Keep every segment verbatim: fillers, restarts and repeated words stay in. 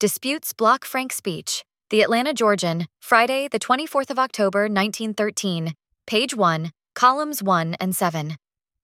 Disputes block Frank speech. The Atlanta Georgian, Friday, the twenty-fourth of October, nineteen thirteen, page one, columns one and seven.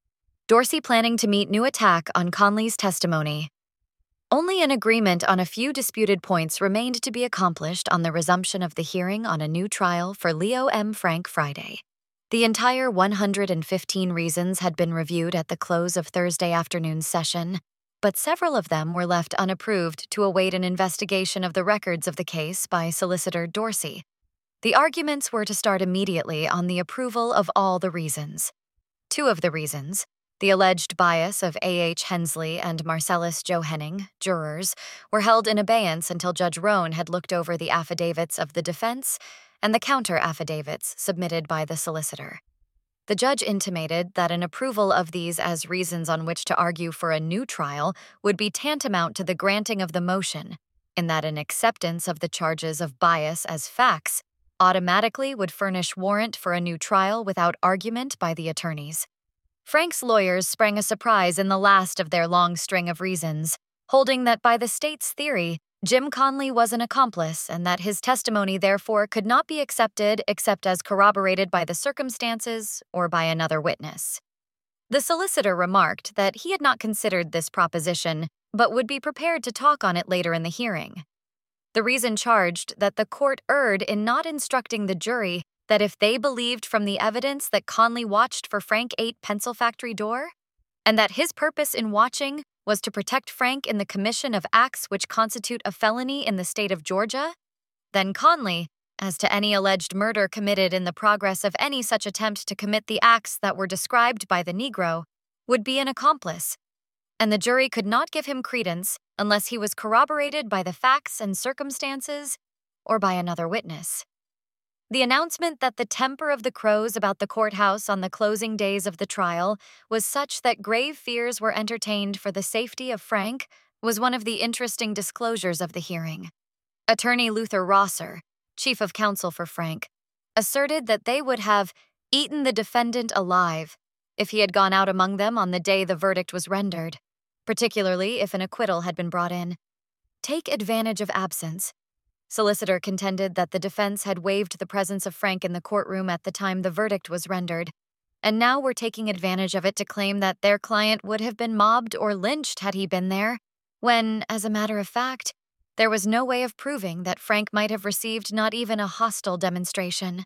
Dorsey planning to meet new attack on Conley's testimony. Only an agreement on a few disputed points remained to be accomplished on the resumption of the hearing on a new trial for Leo M. Frank Friday. The entire one hundred fifteen reasons had been reviewed at the close of Thursday afternoon's session, but several of them were left unapproved to await an investigation of the records of the case by Solicitor Dorsey. The arguments were to start immediately on the approval of all the reasons. Two of the reasons, the alleged bias of A H Hensley and Marcellus Joe Henning, jurors, were held in abeyance until Judge Roan had looked over the affidavits of the defense and the counter-affidavits submitted by the solicitor. The judge intimated that an approval of these as reasons on which to argue for a new trial would be tantamount to the granting of the motion, in that an acceptance of the charges of bias as facts automatically would furnish warrant for a new trial without argument by the attorneys. Frank's lawyers sprang a surprise in the last of their long string of reasons, holding that by the state's theory, Jim Conley was an accomplice and that his testimony therefore could not be accepted except as corroborated by the circumstances or by another witness. The solicitor remarked that he had not considered this proposition, but would be prepared to talk on it later in the hearing. The reason charged that the court erred in not instructing the jury that if they believed from the evidence that Conley watched for Frank eight Pencil Factory door, and that his purpose in watching was to protect Frank in the commission of acts which constitute a felony in the state of Georgia, then Conley, as to any alleged murder committed in the progress of any such attempt to commit the acts that were described by the Negro, would be an accomplice, and the jury could not give him credence unless he was corroborated by the facts and circumstances or by another witness. The announcement that the temper of the Crows about the courthouse on the closing days of the trial was such that grave fears were entertained for the safety of Frank was one of the interesting disclosures of the hearing. Attorney Luther Rosser, chief of counsel for Frank, asserted that they would have eaten the defendant alive if he had gone out among them on the day the verdict was rendered, particularly if an acquittal had been brought in. Take advantage of absence. Solicitor contended that the defense had waived the presence of Frank in the courtroom at the time the verdict was rendered, and now were taking advantage of it to claim that their client would have been mobbed or lynched had he been there, when, as a matter of fact, there was no way of proving that Frank might have received not even a hostile demonstration.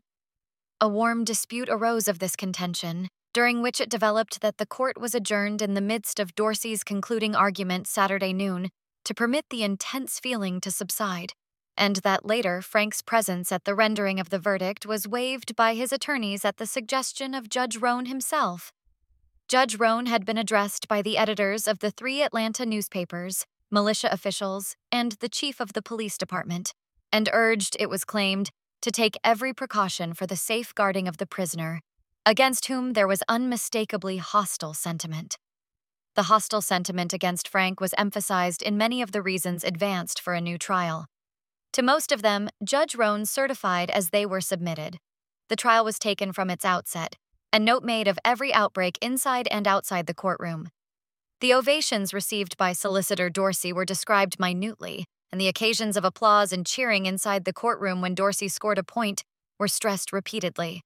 A warm dispute arose of this contention, during which it developed that the court was adjourned in the midst of Dorsey's concluding argument Saturday noon to permit the intense feeling to subside, and that later Frank's presence at the rendering of the verdict was waived by his attorneys at the suggestion of Judge Roan himself. Judge Roan had been addressed by the editors of the three Atlanta newspapers, militia officials, and the chief of the police department, and urged, it was claimed, to take every precaution for the safeguarding of the prisoner, against whom there was unmistakably hostile sentiment. The hostile sentiment against Frank was emphasized in many of the reasons advanced for a new trial. To most of them, Judge Roan certified as they were submitted. The trial was taken from its outset, and note made of every outbreak inside and outside the courtroom. The ovations received by Solicitor Dorsey were described minutely, and the occasions of applause and cheering inside the courtroom when Dorsey scored a point were stressed repeatedly.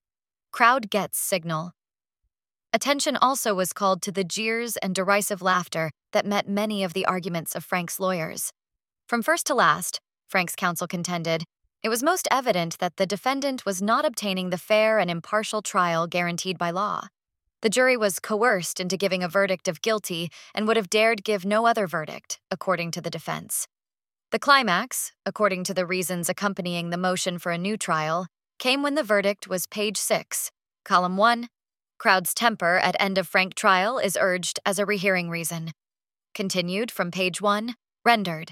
Crowd gets signal. Attention also was called to the jeers and derisive laughter that met many of the arguments of Frank's lawyers. From first to last, Frank's counsel contended, it was most evident that the defendant was not obtaining the fair and impartial trial guaranteed by law. The jury was coerced into giving a verdict of guilty and would have dared give no other verdict, according to the defense. The climax, according to the reasons accompanying the motion for a new trial, came when the verdict was page six, column one, crowd's temper at end of Frank trial is urged as a rehearing reason. Continued from page one, rendered.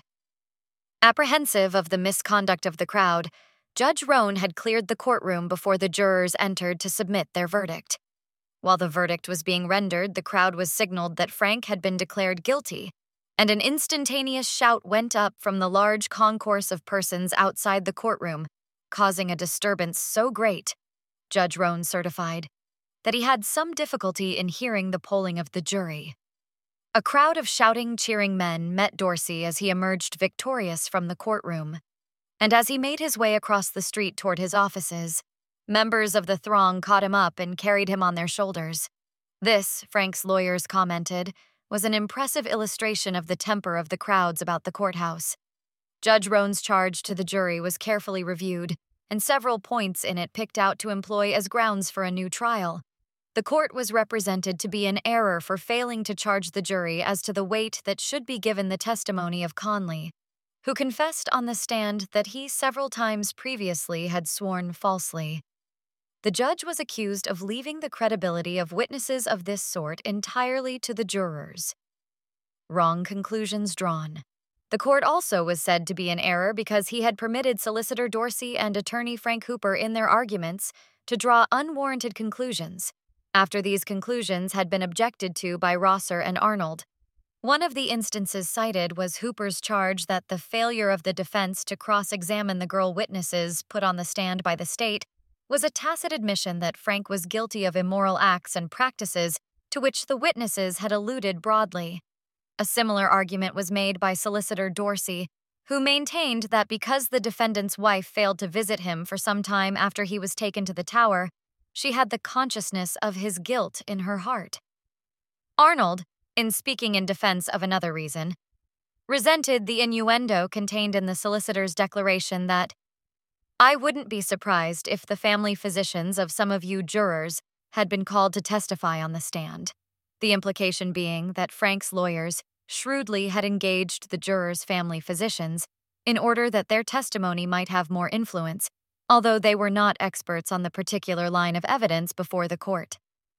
Apprehensive of the misconduct of the crowd, Judge Roan had cleared the courtroom before the jurors entered to submit their verdict. While the verdict was being rendered, the crowd was signaled that Frank had been declared guilty, and an instantaneous shout went up from the large concourse of persons outside the courtroom, causing a disturbance so great, Judge Roan certified, that he had some difficulty in hearing the polling of the jury. A crowd of shouting, cheering men met Dorsey as he emerged victorious from the courtroom. And as he made his way across the street toward his offices, members of the throng caught him up and carried him on their shoulders. This, Frank's lawyers commented, was an impressive illustration of the temper of the crowds about the courthouse. Judge Roan's charge to the jury was carefully reviewed, and several points in it picked out to employ as grounds for a new trial. The court was represented to be in error for failing to charge the jury as to the weight that should be given the testimony of Conley, who confessed on the stand that he several times previously had sworn falsely. The judge was accused of leaving the credibility of witnesses of this sort entirely to the jurors. Wrong conclusions drawn. The court also was said to be in error because he had permitted Solicitor Dorsey and attorney Frank Hooper in their arguments to draw unwarranted conclusions, after these conclusions had been objected to by Rosser and Arnold. One of the instances cited was Hooper's charge that the failure of the defense to cross-examine the girl witnesses put on the stand by the state was a tacit admission that Frank was guilty of immoral acts and practices to which the witnesses had alluded broadly. A similar argument was made by Solicitor Dorsey, who maintained that because the defendant's wife failed to visit him for some time after he was taken to the tower, she had the consciousness of his guilt in her heart. Arnold, in speaking in defense of another reason, resented the innuendo contained in the solicitor's declaration that, "I wouldn't be surprised if the family physicians of some of you jurors had been called to testify on the stand," the implication being that Frank's lawyers shrewdly had engaged the jurors' family physicians in order that their testimony might have more influence, although they were not experts on the particular line of evidence before the court.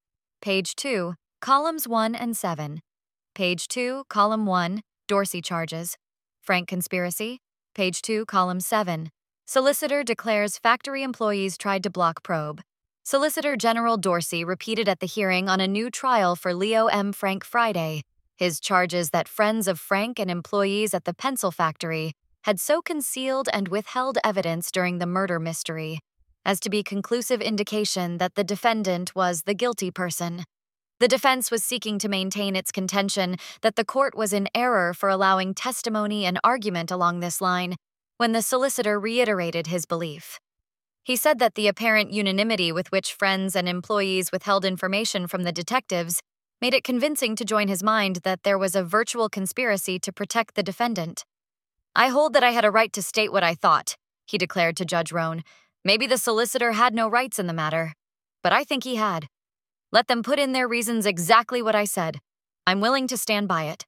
Page two, columns one and seven. Page two, column one, Dorsey charges. Frank conspiracy. Page two, column seven. Solicitor declares factory employees tried to block probe. Solicitor General Dorsey repeated at the hearing on a new trial for Leo M. Frank Friday his charges that friends of Frank and employees at the pencil factory had so concealed and withheld evidence during the murder mystery as to be conclusive indication that the defendant was the guilty person. The defense was seeking to maintain its contention that the court was in error for allowing testimony and argument along this line when the solicitor reiterated his belief. He said that the apparent unanimity with which friends and employees withheld information from the detectives made it convincing to join his mind that there was a virtual conspiracy to protect the defendant. "I hold that I had a right to state what I thought," he declared to Judge Roan. "Maybe the solicitor had no rights in the matter, but I think he had. Let them put in their reasons exactly what I said. I'm willing to stand by it."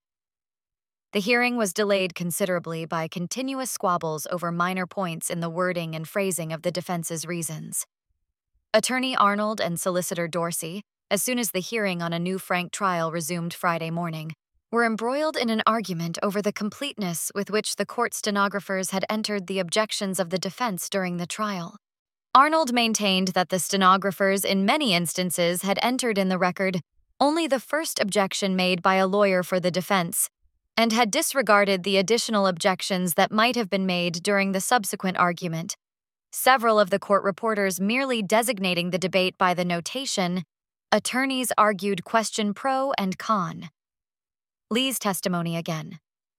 The hearing was delayed considerably by continuous squabbles over minor points in the wording and phrasing of the defense's reasons. Attorney Arnold and Solicitor Dorsey, as soon as the hearing on a new Frank trial resumed Friday morning, were embroiled in an argument over the completeness with which the court stenographers had entered the objections of the defense during the trial. Arnold maintained that the stenographers in many instances had entered in the record only the first objection made by a lawyer for the defense, and had disregarded the additional objections that might have been made during the subsequent argument, several of the court reporters merely designating the debate by the notation, "Attorneys argued question pro and con." Lee's testimony again.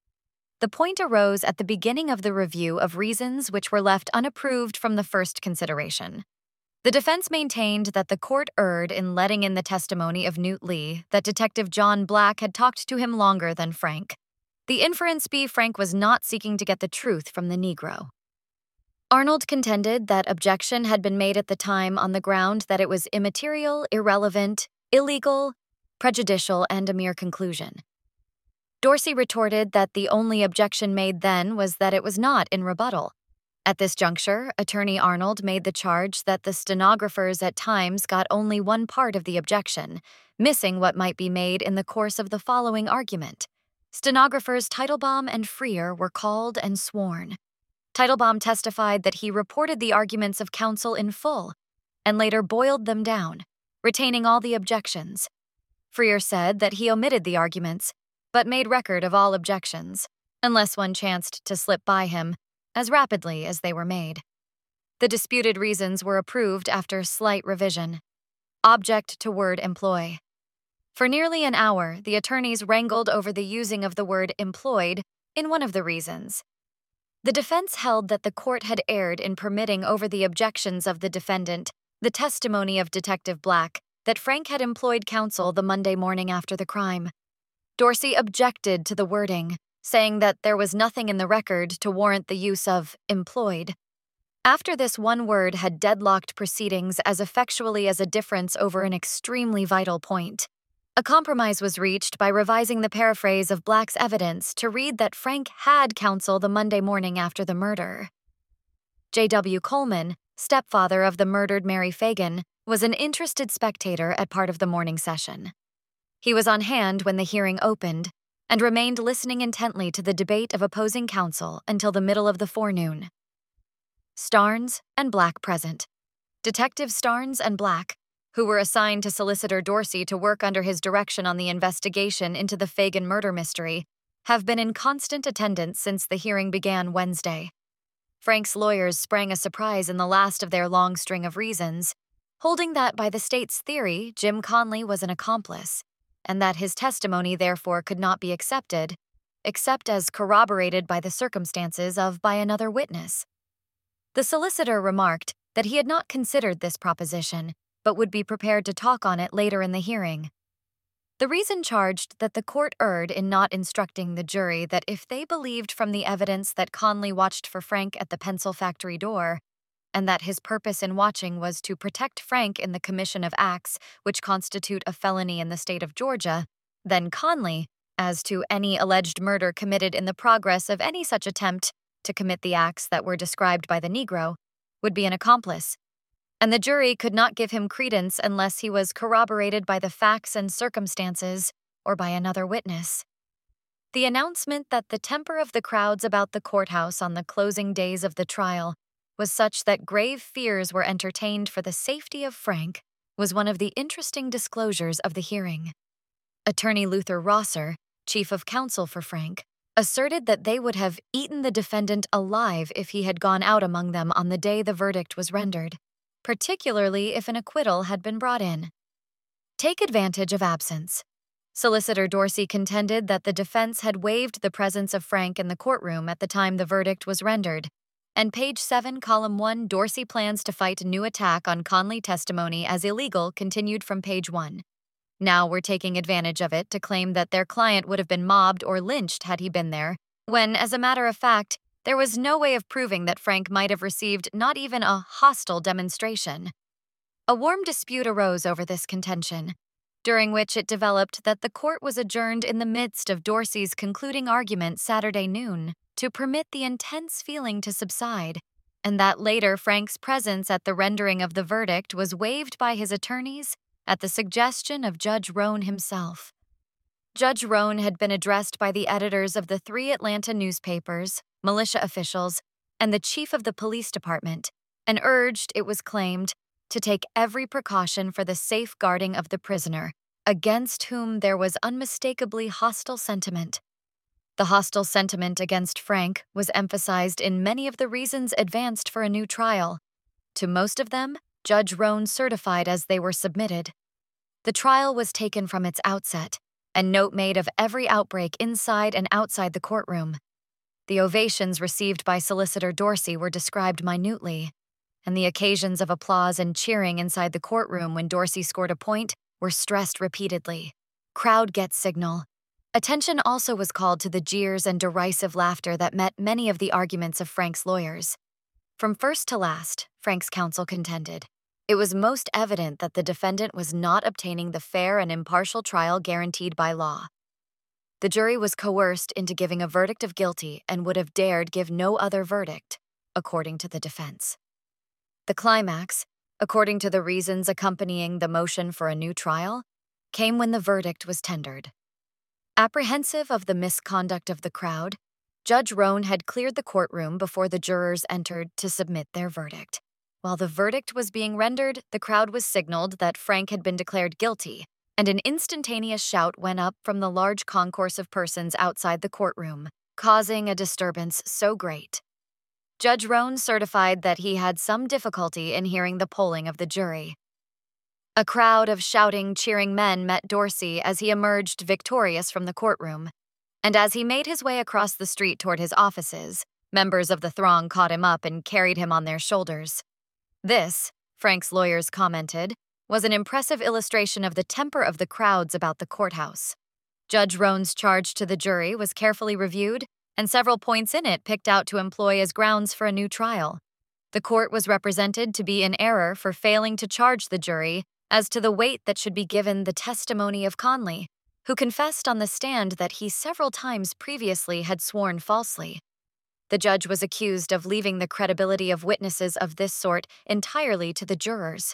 The point arose at the beginning of the review of reasons which were left unapproved from the first consideration. The defense maintained that the court erred in letting in the testimony of Newt Lee that Detective John Black had talked to him longer than Frank. The inference be Frank was not seeking to get the truth from the Negro. Arnold contended that objection had been made at the time on the ground that it was immaterial, irrelevant, illegal, prejudicial, and a mere conclusion. Dorsey retorted that the only objection made then was that it was not in rebuttal. At this juncture, Attorney Arnold made the charge that the stenographers at times got only one part of the objection, missing what might be made in the course of the following argument. Stenographers Teitelbaum and Freer were called and sworn. Teitelbaum testified that he reported the arguments of counsel in full and later boiled them down, retaining all the objections. Freer said that he omitted the arguments, but made record of all objections, unless one chanced to slip by him, as rapidly as they were made. The disputed reasons were approved after slight revision. Object to word employ. For nearly an hour, the attorneys wrangled over the using of the word employed in one of the reasons. The defense held that the court had erred in permitting over the objections of the defendant the testimony of Detective Black that Frank had employed counsel the Monday morning after the crime. Dorsey objected to the wording, saying that there was nothing in the record to warrant the use of employed. After this one word had deadlocked proceedings as effectually as a difference over an extremely vital point, a compromise was reached by revising the paraphrase of Black's evidence to read that Frank had counsel the Monday morning after the murder. J W Coleman, stepfather of the murdered Mary Fagan, was an interested spectator at part of the morning session. He was on hand when the hearing opened and remained listening intently to the debate of opposing counsel until the middle of the forenoon. Starnes and Black present. Detective Starnes and Black, who were assigned to Solicitor Dorsey to work under his direction on the investigation into the Fagan murder mystery, have been in constant attendance since the hearing began Wednesday. Frank's lawyers sprang a surprise in the last of their long string of reasons, holding that by the state's theory, Jim Conley was an accomplice, and that his testimony therefore could not be accepted, except as corroborated by the circumstances of by another witness. The solicitor remarked that he had not considered this proposition, but would be prepared to talk on it later in the hearing. The reason charged that the court erred in not instructing the jury that if they believed from the evidence that Conley watched for Frank at the pencil factory door, and that his purpose in watching was to protect Frank in the commission of acts which constitute a felony in the state of Georgia, then Conley, as to any alleged murder committed in the progress of any such attempt to commit the acts that were described by the Negro, would be an accomplice, and the jury could not give him credence unless he was corroborated by the facts and circumstances or by another witness. The announcement that the temper of the crowds about the courthouse on the closing days of the trial was such that grave fears were entertained for the safety of Frank was one of the interesting disclosures of the hearing. Attorney Luther Rosser, chief of counsel for Frank, asserted that they would have eaten the defendant alive if he had gone out among them on the day the verdict was rendered, particularly if an acquittal had been brought in. Take advantage of absence. Solicitor Dorsey contended that the defense had waived the presence of Frank in the courtroom at the time the verdict was rendered, and page seven, column one, Dorsey plans to fight new attack on Conley testimony as illegal continued from page one. Now we're taking advantage of it to claim that their client would have been mobbed or lynched had he been there, when, as a matter of fact, there was no way of proving that Frank might have received not even a hostile demonstration. A warm dispute arose over this contention, during which it developed that the court was adjourned in the midst of Dorsey's concluding argument Saturday noon to permit the intense feeling to subside, and that later Frank's presence at the rendering of the verdict was waived by his attorneys at the suggestion of Judge Roan himself. Judge Roan had been addressed by the editors of the three Atlanta newspapers, militia officials, and the chief of the police department, and urged, it was claimed, to take every precaution for the safeguarding of the prisoner, against whom there was unmistakably hostile sentiment. The hostile sentiment against Frank was emphasized in many of the reasons advanced for a new trial. To most of them, Judge Roan certified as they were submitted. The trial was taken from its outset, and note made of every outbreak inside and outside the courtroom. The ovations received by Solicitor Dorsey were described minutely, and the occasions of applause and cheering inside the courtroom when Dorsey scored a point were stressed repeatedly. Crowd gets signal. Attention also was called to the jeers and derisive laughter that met many of the arguments of Frank's lawyers. From first to last, Frank's counsel contended, it was most evident that the defendant was not obtaining the fair and impartial trial guaranteed by law. The jury was coerced into giving a verdict of guilty and would have dared give no other verdict, according to the defense. The climax, according to the reasons accompanying the motion for a new trial, came when the verdict was tendered. Apprehensive of the misconduct of the crowd, Judge Roan had cleared the courtroom before the jurors entered to submit their verdict. While the verdict was being rendered, the crowd was signaled that Frank had been declared guilty, and an instantaneous shout went up from the large concourse of persons outside the courtroom, causing a disturbance so great. Judge Roan certified that he had some difficulty in hearing the polling of the jury. A crowd of shouting, cheering men met Dorsey as he emerged victorious from the courtroom. And as he made his way across the street toward his offices, members of the throng caught him up and carried him on their shoulders. This, Frank's lawyers commented, was an impressive illustration of the temper of the crowds about the courthouse. Judge Roan's charge to the jury was carefully reviewed, and several points in it picked out to employ as grounds for a new trial. The court was represented to be in error for failing to charge the jury as to the weight that should be given the testimony of Conley, who confessed on the stand that he several times previously had sworn falsely. The judge was accused of leaving the credibility of witnesses of this sort entirely to the jurors.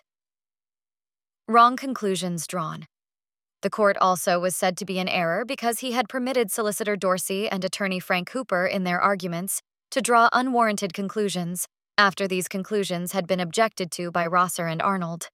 Wrong conclusions drawn. The court also was said to be in error because he had permitted Solicitor Dorsey and attorney Frank Hooper in their arguments to draw unwarranted conclusions after these conclusions had been objected to by Rosser and Arnold.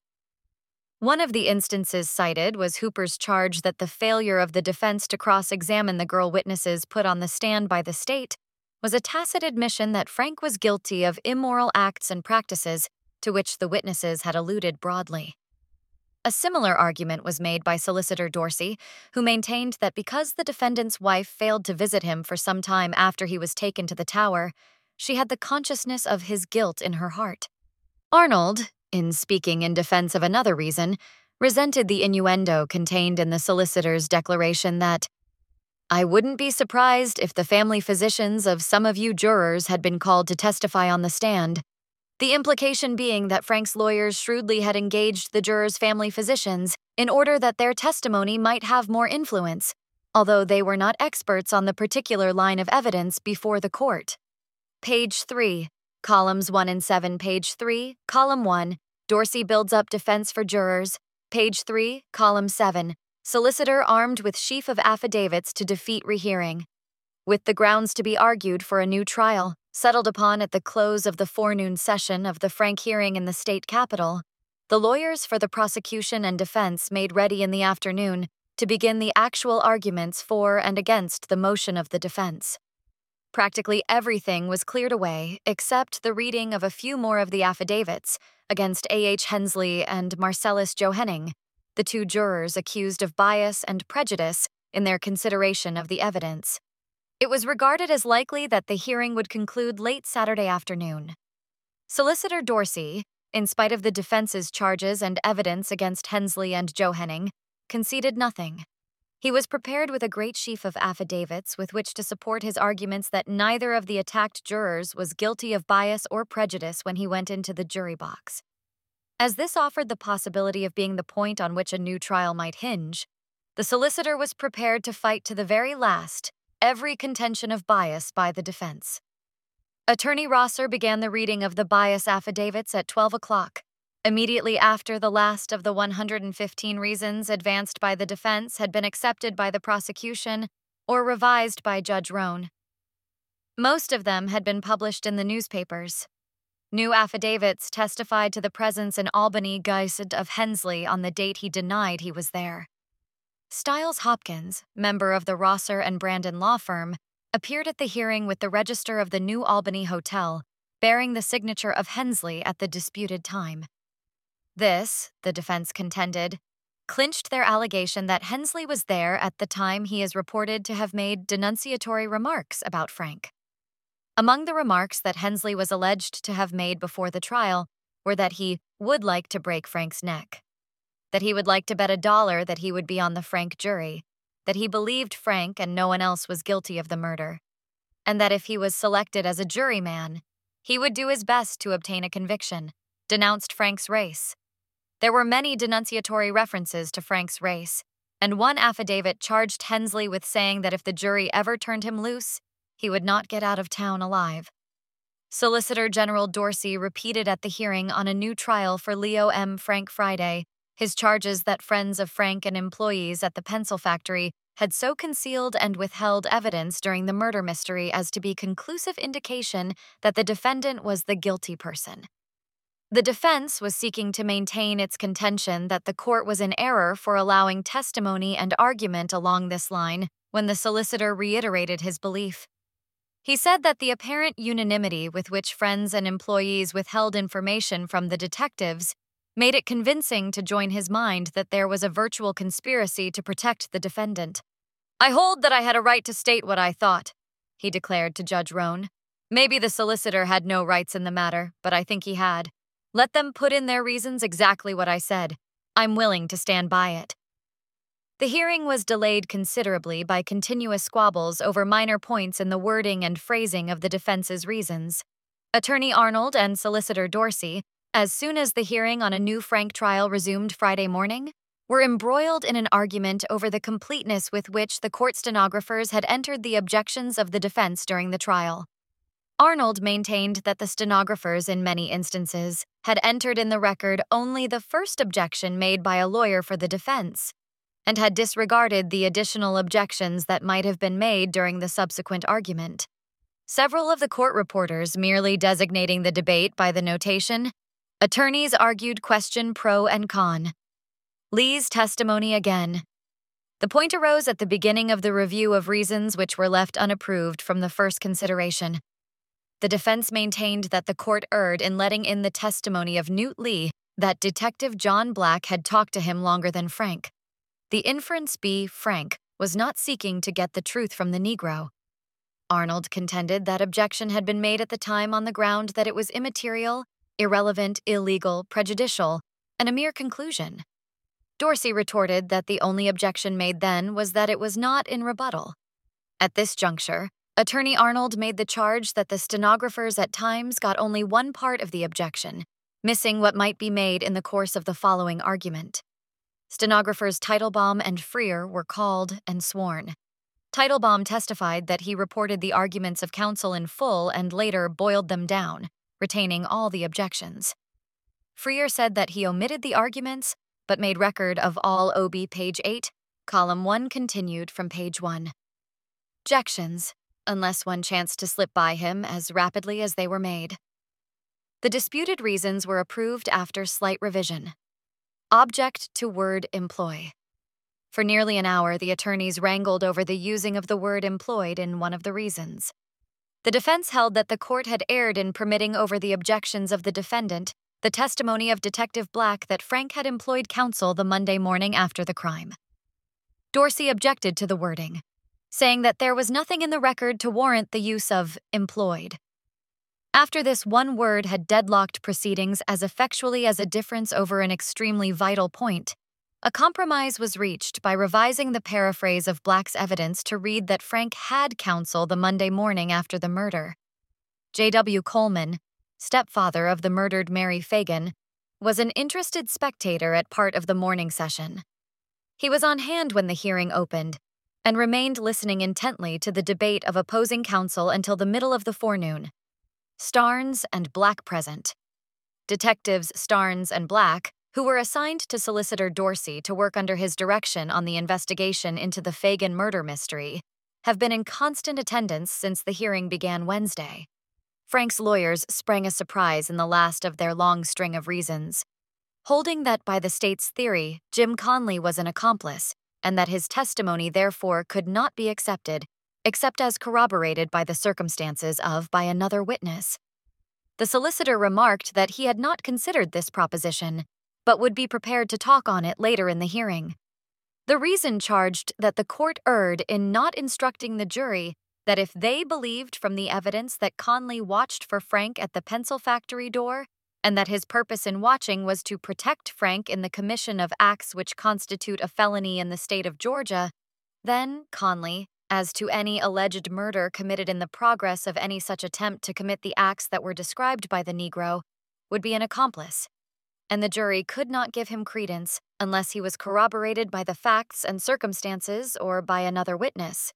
One of the instances cited was Hooper's charge that the failure of the defense to cross-examine the girl witnesses put on the stand by the state was a tacit admission that Frank was guilty of immoral acts and practices to which the witnesses had alluded broadly. A similar argument was made by Solicitor Dorsey, who maintained that because the defendant's wife failed to visit him for some time after he was taken to the tower, she had the consciousness of his guilt in her heart. Arnold, in speaking in defense of another reason, resented the innuendo contained in the solicitor's declaration that, "I wouldn't be surprised if the family physicians of some of you jurors had been called to testify on the stand," the implication being that Frank's lawyers shrewdly had engaged the jurors' family physicians in order that their testimony might have more influence, although they were not experts on the particular line of evidence before the court. Page three. Columns one and seven, page three, column one, Dorsey builds up defense for jurors, page three, column seven, solicitor armed with sheaf of affidavits to defeat rehearing. With the grounds to be argued for a new trial, settled upon at the close of the forenoon session of the Frank hearing in the state capitol, the lawyers for the prosecution and defense made ready in the afternoon to begin the actual arguments for and against the motion of the defense. Practically everything was cleared away except the reading of a few more of the affidavits against A H Hensley and Marcellus Johenning, the two jurors accused of bias and prejudice in their consideration of the evidence. It was regarded as likely that the hearing would conclude late Saturday afternoon. Solicitor Dorsey, in spite of the defense's charges and evidence against Hensley and Johenning, conceded nothing. He was prepared with a great sheaf of affidavits with which to support his arguments that neither of the attacked jurors was guilty of bias or prejudice when he went into the jury box. As this offered the possibility of being the point on which a new trial might hinge, the solicitor was prepared to fight to the very last every contention of bias by the defense. Attorney Rosser began the reading of the bias affidavits at twelve o'clock. Immediately after the last of the one hundred fifteen reasons advanced by the defense had been accepted by the prosecution or revised by Judge Roan. Most of them had been published in the newspapers. New affidavits testified to the presence in Albany Geised of Hensley on the date he denied he was there. Stiles Hopkins, member of the Rosser and Brandon law firm, appeared at the hearing with the register of the New Albany Hotel, bearing the signature of Hensley at the disputed time. This, the defense contended, clinched their allegation that Hensley was there at the time he is reported to have made denunciatory remarks about Frank. Among the remarks that Hensley was alleged to have made before the trial were that he would like to break Frank's neck, that he would like to bet a dollar that he would be on the Frank jury, that he believed Frank and no one else was guilty of the murder, and that if he was selected as a juryman, he would do his best to obtain a conviction, denounced Frank's race. There were many denunciatory references to Frank's race, and one affidavit charged Hensley with saying that if the jury ever turned him loose, he would not get out of town alive. Solicitor General Dorsey repeated at the hearing on a new trial for Leo M. Frank Friday his charges that friends of Frank and employees at the pencil factory had so concealed and withheld evidence during the murder mystery as to be conclusive indication that the defendant was the guilty person. The defense was seeking to maintain its contention that the court was in error for allowing testimony and argument along this line when the solicitor reiterated his belief. He said that the apparent unanimity with which friends and employees withheld information from the detectives made it convincing to join his mind that there was a virtual conspiracy to protect the defendant. "I hold that I had a right to state what I thought," he declared to Judge Rohn. "Maybe the solicitor had no rights in the matter, but I think he had. Let them put in their reasons exactly what I said. I'm willing to stand by it." The hearing was delayed considerably by continuous squabbles over minor points in the wording and phrasing of the defense's reasons. Attorney Arnold and Solicitor Dorsey, as soon as the hearing on a new Frank trial resumed Friday morning, were embroiled in an argument over the completeness with which the court stenographers had entered the objections of the defense during the trial. Arnold maintained that the stenographers, in many instances, had entered in the record only the first objection made by a lawyer for the defense, and had disregarded the additional objections that might have been made during the subsequent argument. Several of the court reporters merely designating the debate by the notation, "Attorneys argued question pro and con." Lee's testimony again. The point arose at the beginning of the review of reasons which were left unapproved from the first consideration. The defense maintained that the court erred in letting in the testimony of Newt Lee that Detective John Black had talked to him longer than Frank. The inference be Frank was not seeking to get the truth from the Negro. Arnold contended that objection had been made at the time on the ground that it was immaterial, irrelevant, illegal, prejudicial, and a mere conclusion. Dorsey retorted that the only objection made then was that it was not in rebuttal. At this juncture, Attorney Arnold made the charge that the stenographers at times got only one part of the objection, missing what might be made in the course of the following argument. Stenographers Teitelbaum and Freer were called and sworn. Teitelbaum testified that he reported the arguments of counsel in full and later boiled them down, retaining all the objections. Freer said that he omitted the arguments, but made record of all O B page eight, column one continued from page one. Objections, unless one chanced to slip by him as rapidly as they were made. The disputed reasons were approved after slight revision. Object to word employ. For nearly an hour, the attorneys wrangled over the using of the word employed in one of the reasons. The defense held that the court had erred in permitting over the objections of the defendant the testimony of Detective Black that Frank had employed counsel the Monday morning after the crime. Dorsey objected to the wording, saying that there was nothing in the record to warrant the use of employed. After this one word had deadlocked proceedings as effectually as a difference over an extremely vital point, a compromise was reached by revising the paraphrase of Black's evidence to read that Frank had counsel the Monday morning after the murder. J W Coleman, stepfather of the murdered Mary Fagan, was an interested spectator at part of the morning session. He was on hand when the hearing opened and remained listening intently to the debate of opposing counsel until the middle of the forenoon. Starnes and Black present. Detectives Starnes and Black, who were assigned to Solicitor Dorsey to work under his direction on the investigation into the Fagan murder mystery, have been in constant attendance since the hearing began Wednesday. Frank's lawyers sprang a surprise in the last of their long string of reasons, holding that by the state's theory, Jim Conley was an accomplice, and that his testimony therefore could not be accepted except as corroborated by the circumstances of by another witness. The solicitor remarked that he had not considered this proposition, but would be prepared to talk on it later in the hearing. The reason charged that the court erred in not instructing the jury that if they believed from the evidence that Conley watched for Frank at the pencil factory door, and that his purpose in watching was to protect Frank in the commission of acts which constitute a felony in the state of Georgia, then Conley, as to any alleged murder committed in the progress of any such attempt to commit the acts that were described by the Negro, would be an accomplice, and the jury could not give him credence unless he was corroborated by the facts and circumstances or by another witness.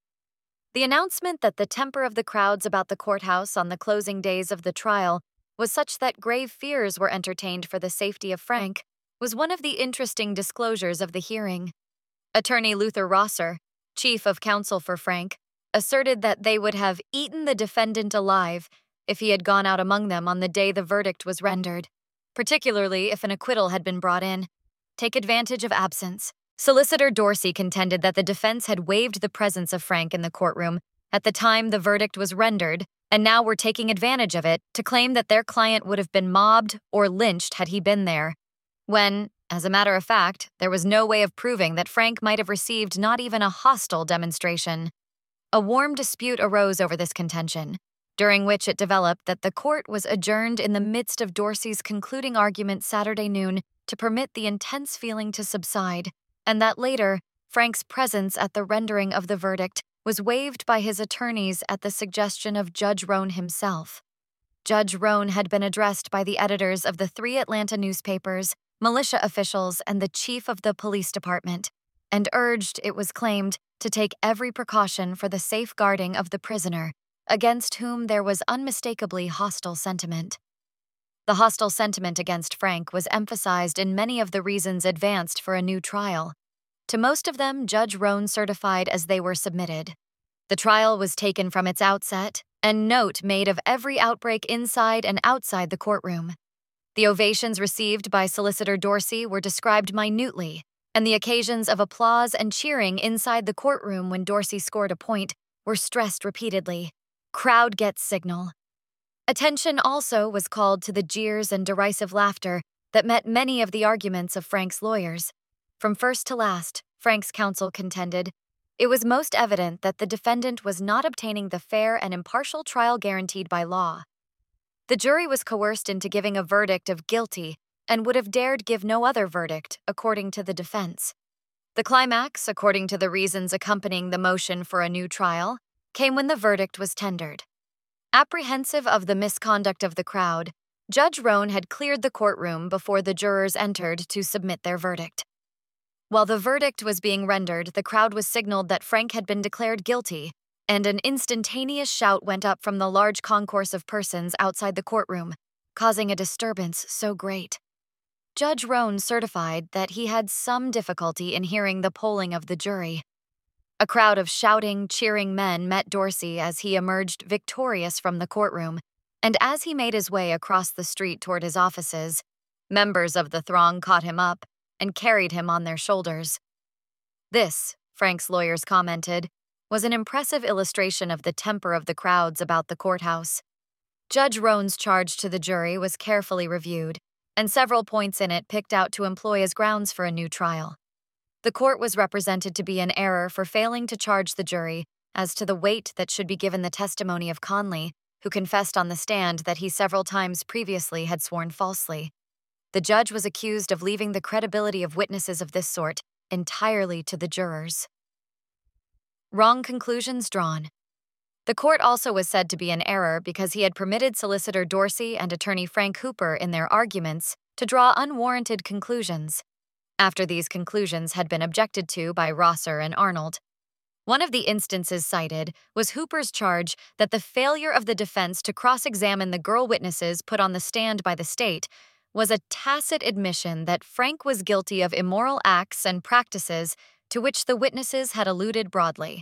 The announcement that the temper of the crowds about the courthouse on the closing days of the trial was such that grave fears were entertained for the safety of Frank was one of the interesting disclosures of the hearing. Attorney Luther Rosser, chief of counsel for Frank, asserted that they would have eaten the defendant alive if he had gone out among them on the day the verdict was rendered, particularly if an acquittal had been brought in. Take advantage of absence. Solicitor Dorsey contended that the defense had waived the presence of Frank in the courtroom at the time the verdict was rendered, and now were taking advantage of it to claim that their client would have been mobbed or lynched had he been there, when, as a matter of fact, there was no way of proving that Frank might have received not even a hostile demonstration. A warm dispute arose over this contention, during which it developed that the court was adjourned in the midst of Dorsey's concluding argument Saturday noon to permit the intense feeling to subside, and that later, Frank's presence at the rendering of the verdict was waived by his attorneys at the suggestion of Judge Roan himself. Judge Roan had been addressed by the editors of the three Atlanta newspapers, militia officials, and the chief of the police department, and urged, it was claimed, to take every precaution for the safeguarding of the prisoner, against whom there was unmistakably hostile sentiment. The hostile sentiment against Frank was emphasized in many of the reasons advanced for a new trial. To most of them, Judge Roan certified as they were submitted. The trial was taken from its outset, and note made of every outbreak inside and outside the courtroom. The ovations received by Solicitor Dorsey were described minutely, and the occasions of applause and cheering inside the courtroom when Dorsey scored a point were stressed repeatedly. Crowd gets signal. Attention also was called to the jeers and derisive laughter that met many of the arguments of Frank's lawyers. From first to last, Frank's counsel contended, it was most evident that the defendant was not obtaining the fair and impartial trial guaranteed by law. The jury was coerced into giving a verdict of guilty and would have dared give no other verdict, according to the defense. The climax, according to the reasons accompanying the motion for a new trial, came when the verdict was tendered. Apprehensive of the misconduct of the crowd, Judge Roan had cleared the courtroom before the jurors entered to submit their verdict. While the verdict was being rendered, the crowd was signaled that Frank had been declared guilty, and an instantaneous shout went up from the large concourse of persons outside the courtroom, causing a disturbance so great. Judge Roan certified that he had some difficulty in hearing the polling of the jury. A crowd of shouting, cheering men met Dorsey as he emerged victorious from the courtroom, and as he made his way across the street toward his offices, members of the throng caught him up and carried him on their shoulders. This, Frank's lawyers commented, was an impressive illustration of the temper of the crowds about the courthouse. Judge Roan's charge to the jury was carefully reviewed, and several points in it picked out to employ as grounds for a new trial. The court was represented to be in error for failing to charge the jury as to the weight that should be given the testimony of Conley, who confessed on the stand that he several times previously had sworn falsely. The judge was accused of leaving the credibility of witnesses of this sort entirely to the jurors. Wrong conclusions drawn. The court also was said to be in error because he had permitted Solicitor Dorsey and Attorney Frank Hooper in their arguments to draw unwarranted conclusions, after these conclusions had been objected to by Rosser and Arnold. One of the instances cited was Hooper's charge that the failure of the defense to cross-examine the girl witnesses put on the stand by the state was a tacit admission that Frank was guilty of immoral acts and practices to which the witnesses had alluded broadly.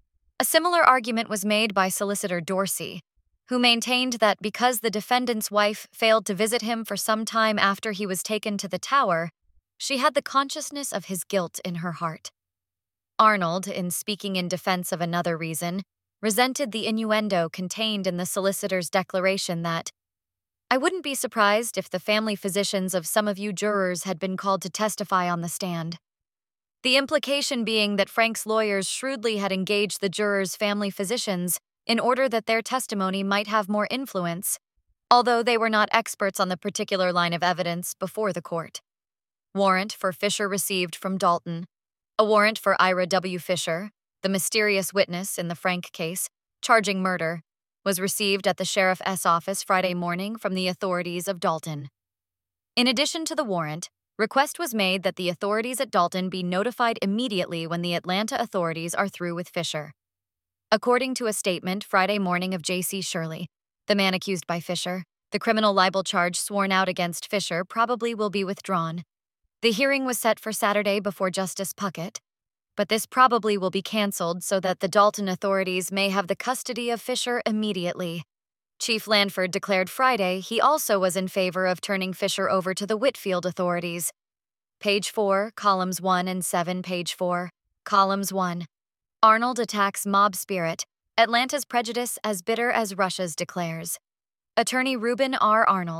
A similar argument was made by Solicitor Dorsey, who maintained that because the defendant's wife failed to visit him for some time after he was taken to the tower, she had the consciousness of his guilt in her heart. Arnold, in speaking in defense of another reason, resented the innuendo contained in the solicitor's declaration that, "I wouldn't be surprised if the family physicians of some of you jurors had been called to testify on the stand," the implication being that Frank's lawyers shrewdly had engaged the jurors' family physicians in order that their testimony might have more influence, although they were not experts on the particular line of evidence before the court. Warrant for Fisher received from Dalton. A warrant for Ira W. Fisher, the mysterious witness in the Frank case, charging murder, was received at the Sheriff S. office Friday morning from the authorities of Dalton. In addition to the warrant, request was made that the authorities at Dalton be notified immediately when the Atlanta authorities are through with Fisher. According to a statement Friday morning of J C Shirley, the man accused by Fisher, the criminal libel charge sworn out against Fisher probably will be withdrawn. The hearing was set for Saturday before Justice Puckett, but this probably will be canceled so that the Dalton authorities may have the custody of Fisher immediately. Chief Lanford declared Friday he also was in favor of turning Fisher over to the Whitfield authorities. Page four, columns one and seven, page four, columns one. Arnold attacks mob spirit. Atlanta's prejudice as bitter as Russia's declares. Attorney Reuben R. Arnold,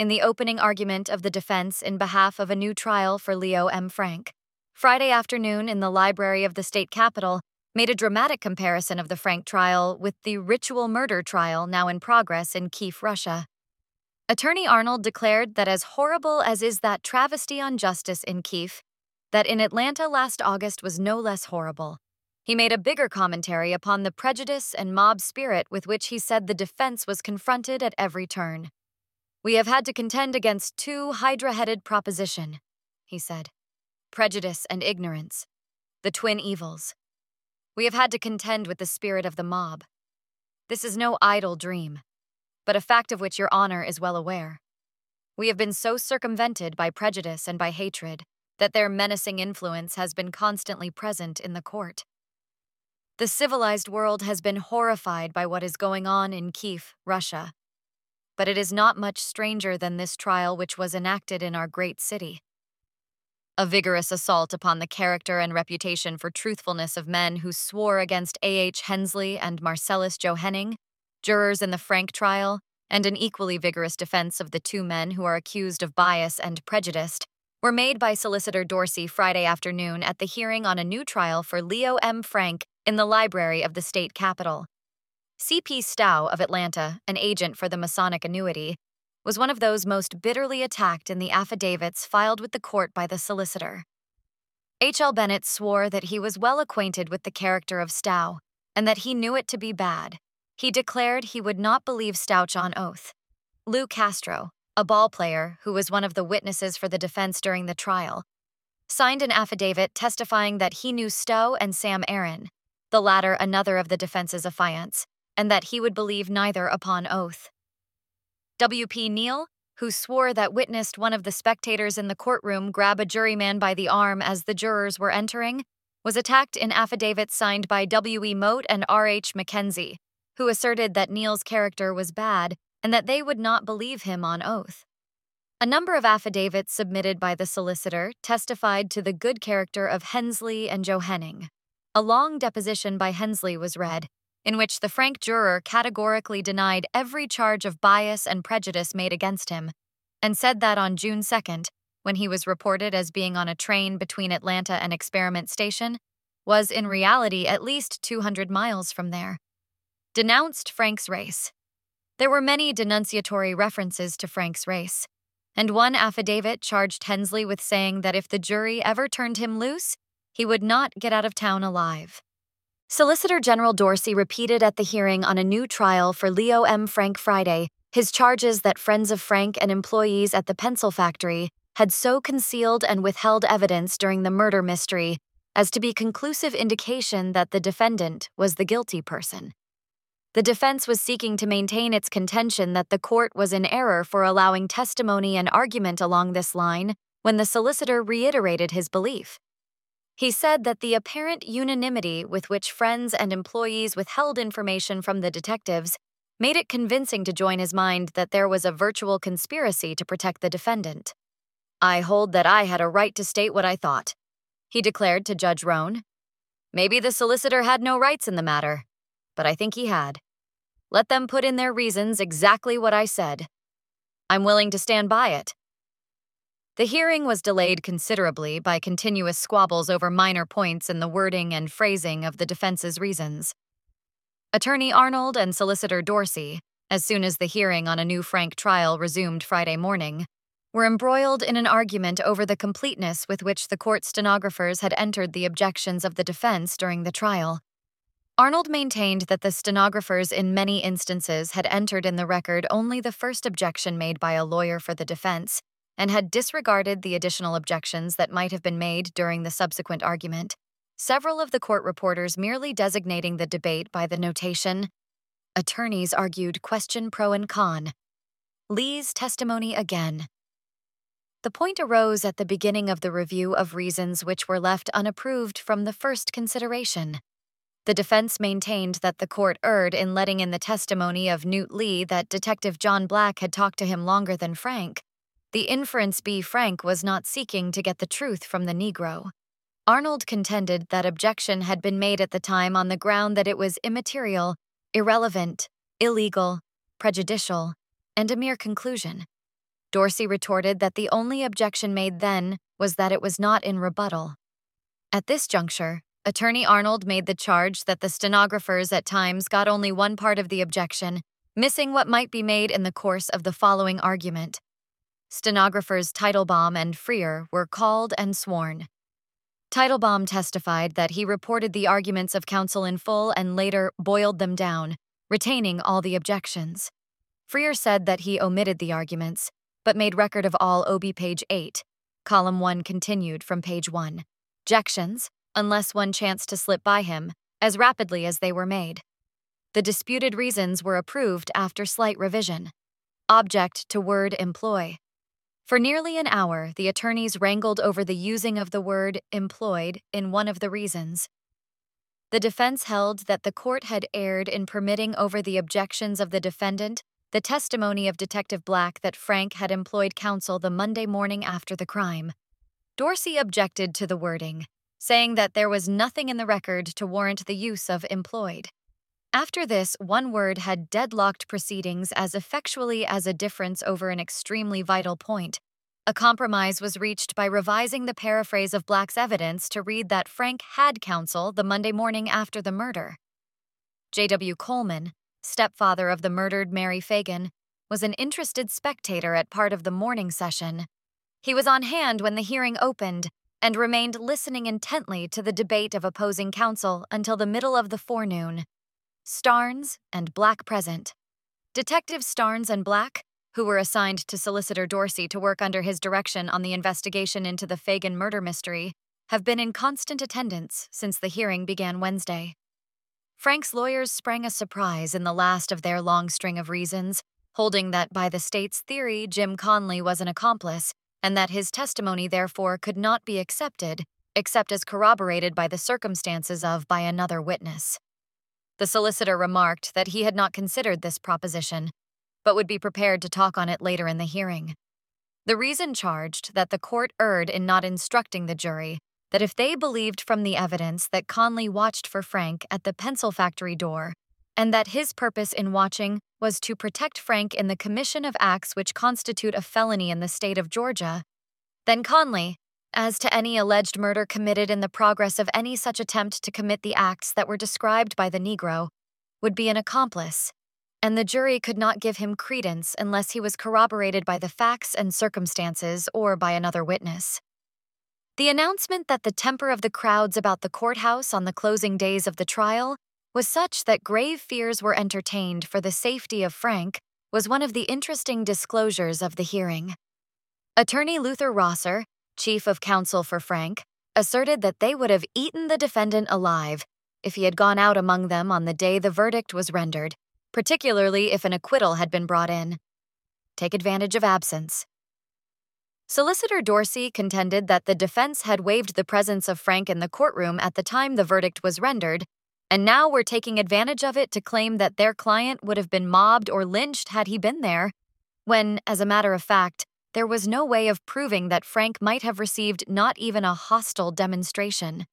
in the opening argument of the defense in behalf of a new trial for Leo M. Frank, Friday afternoon in the library of the state capitol, made a dramatic comparison of the Frank trial with the ritual murder trial now in progress in Kiev, Russia. Attorney Arnold declared that as horrible as is that travesty on justice in Kiev, that in Atlanta last August was no less horrible. He made a bigger commentary upon the prejudice and mob spirit with which he said the defense was confronted at every turn. "We have had to contend against two hydra-headed proposition," he said. "Prejudice and ignorance, the twin evils. We have had to contend with the spirit of the mob. This is no idle dream, but a fact of which your honor is well aware. We have been so circumvented by prejudice and by hatred that their menacing influence has been constantly present in the court. The civilized world has been horrified by what is going on in Kiev, Russia. But it is not much stranger than this trial which was enacted in our great city. A vigorous assault upon the character and reputation for truthfulness of men who swore against A H Hensley and Marcellus Johenning, jurors in the Frank trial, and an equally vigorous defense of the two men who are accused of bias and prejudice, were made by Solicitor Dorsey Friday afternoon at the hearing on a new trial for Leo M. Frank in the library of the state capitol. C P Stowe of Atlanta, an agent for the Masonic annuity, was one of those most bitterly attacked in the affidavits filed with the court by the solicitor. H L Bennett swore that he was well acquainted with the character of Stowe and that he knew it to be bad. He declared he would not believe Stouch on oath. Lou Castro, a ball player who was one of the witnesses for the defense during the trial, signed an affidavit testifying that he knew Stowe and Sam Aaron, the latter another of the defense's affiants, and that he would believe neither upon oath. W P Neal, who swore that witnessed one of the spectators in the courtroom grab a juryman by the arm as the jurors were entering, was attacked in affidavits signed by W E Moat and R H Mackenzie, who asserted that Neal's character was bad and that they would not believe him on oath. A number of affidavits submitted by the solicitor testified to the good character of Hensley and Johenning. A long deposition by Hensley was read, in which the Frank juror categorically denied every charge of bias and prejudice made against him, and said that on June second, when he was reported as being on a train between Atlanta and Experiment Station, was in reality at least two hundred miles from there. Denounced Frank's race. There were many denunciatory references to Frank's race, and one affidavit charged Hensley with saying that if the jury ever turned him loose, he would not get out of town alive. Solicitor General Dorsey repeated at the hearing on a new trial for Leo M. Frank Friday his charges that friends of Frank and employees at the pencil factory had so concealed and withheld evidence during the murder mystery as to be conclusive indication that the defendant was the guilty person. The defense was seeking to maintain its contention that the court was in error for allowing testimony and argument along this line when the solicitor reiterated his belief. He said that the apparent unanimity with which friends and employees withheld information from the detectives made it convincing to join his mind that there was a virtual conspiracy to protect the defendant. "I hold that I had a right to state what I thought," he declared to Judge Roan. "Maybe the solicitor had no rights in the matter, but I think he had. Let them put in their reasons exactly what I said. I'm willing to stand by it." The hearing was delayed considerably by continuous squabbles over minor points in the wording and phrasing of the defense's reasons. Attorney Arnold and Solicitor Dorsey, as soon as the hearing on a new Frank trial resumed Friday morning, were embroiled in an argument over the completeness with which the court stenographers had entered the objections of the defense during the trial. Arnold maintained that the stenographers in many instances had entered in the record only the first objection made by a lawyer for the defense, and had disregarded the additional objections that might have been made during the subsequent argument, several of the court reporters merely designating the debate by the notation, "Attorneys argued question pro and con. Lee's testimony again." The point arose at the beginning of the review of reasons which were left unapproved from the first consideration. The defense maintained that the court erred in letting in the testimony of Newt Lee that Detective John Black had talked to him longer than Frank. The inference be Frank was not seeking to get the truth from the Negro. Arnold contended that objection had been made at the time on the ground that it was immaterial, irrelevant, illegal, prejudicial, and a mere conclusion. Dorsey retorted that the only objection made then was that it was not in rebuttal. At this juncture, Attorney Arnold made the charge that the stenographers at times got only one part of the objection, missing what might be made in the course of the following argument. Stenographers Teitelbaum and Freer were called and sworn. Teitelbaum testified that he reported the arguments of counsel in full and later boiled them down, retaining all the objections. Freer said that he omitted the arguments, but made record of all O B page eight, column one continued from page one. Objections, unless one chanced to slip by him, as rapidly as they were made. The disputed reasons were approved after slight revision. Object to word employ. For nearly an hour, the attorneys wrangled over the using of the word employed in one of the reasons. The defense held that the court had erred in permitting over the objections of the defendant the testimony of Detective Black that Frank had employed counsel the Monday morning after the crime. Dorsey objected to the wording, saying that there was nothing in the record to warrant the use of employed. After this, one word had deadlocked proceedings as effectually as a difference over an extremely vital point. A compromise was reached by revising the paraphrase of Black's evidence to read that Frank had counsel the Monday morning after the murder. J W Coleman, stepfather of the murdered Mary Fagan, was an interested spectator at part of the morning session. He was on hand when the hearing opened and remained listening intently to the debate of opposing counsel until the middle of the forenoon. Starnes and Black present. Detectives Starnes and Black, who were assigned to Solicitor Dorsey to work under his direction on the investigation into the Fagan murder mystery, have been in constant attendance since the hearing began Wednesday. Frank's lawyers sprang a surprise in the last of their long string of reasons, holding that by the state's theory Jim Conley was an accomplice, and that his testimony therefore could not be accepted, except as corroborated by the circumstances of by another witness. The solicitor remarked that he had not considered this proposition, but would be prepared to talk on it later in the hearing. The reason charged that the court erred in not instructing the jury that if they believed from the evidence that Conley watched for Frank at the pencil factory door, and that his purpose in watching was to protect Frank in the commission of acts which constitute a felony in the state of Georgia, then Conley, as to any alleged murder committed in the progress of any such attempt to commit the acts that were described by the Negro, would be an accomplice, and the jury could not give him credence unless he was corroborated by the facts and circumstances or by another witness. The announcement that the temper of the crowds about the courthouse on the closing days of the trial was such that grave fears were entertained for the safety of Frank was one of the interesting disclosures of the hearing. Attorney Luther Rosser, chief of counsel for Frank, asserted that they would have eaten the defendant alive if he had gone out among them on the day the verdict was rendered, particularly if an acquittal had been brought in. Take advantage of absence. Solicitor Dorsey contended that the defense had waived the presence of Frank in the courtroom at the time the verdict was rendered, and now were taking advantage of it to claim that their client would have been mobbed or lynched had he been there, when, as a matter of fact, there was no way of proving that Frank might have received not even a hostile demonstration.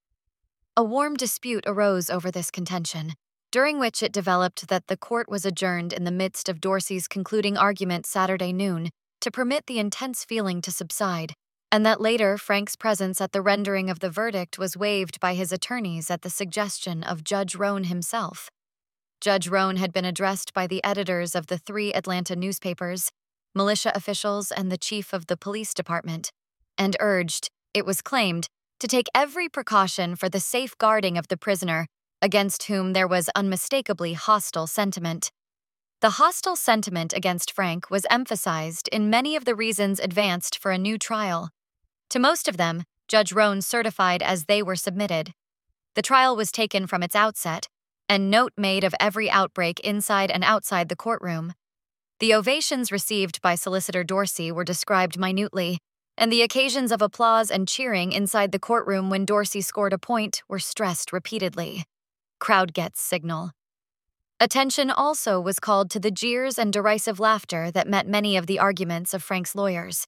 A warm dispute arose over this contention, during which it developed that the court was adjourned in the midst of Dorsey's concluding argument Saturday noon to permit the intense feeling to subside, and that later Frank's presence at the rendering of the verdict was waived by his attorneys at the suggestion of Judge Roan himself. Judge Roan had been addressed by the editors of the three Atlanta newspapers, militia officials, and the chief of the police department, and urged, it was claimed, to take every precaution for the safeguarding of the prisoner, against whom there was unmistakably hostile sentiment. The hostile sentiment against Frank was emphasized in many of the reasons advanced for a new trial. To most of them, Judge Roan certified as they were submitted. The trial was taken from its outset, and note made of every outbreak inside and outside the courtroom. The ovations received by Solicitor Dorsey were described minutely, and the occasions of applause and cheering inside the courtroom when Dorsey scored a point were stressed repeatedly. Crowd gets signal. Attention also was called to the jeers and derisive laughter that met many of the arguments of Frank's lawyers.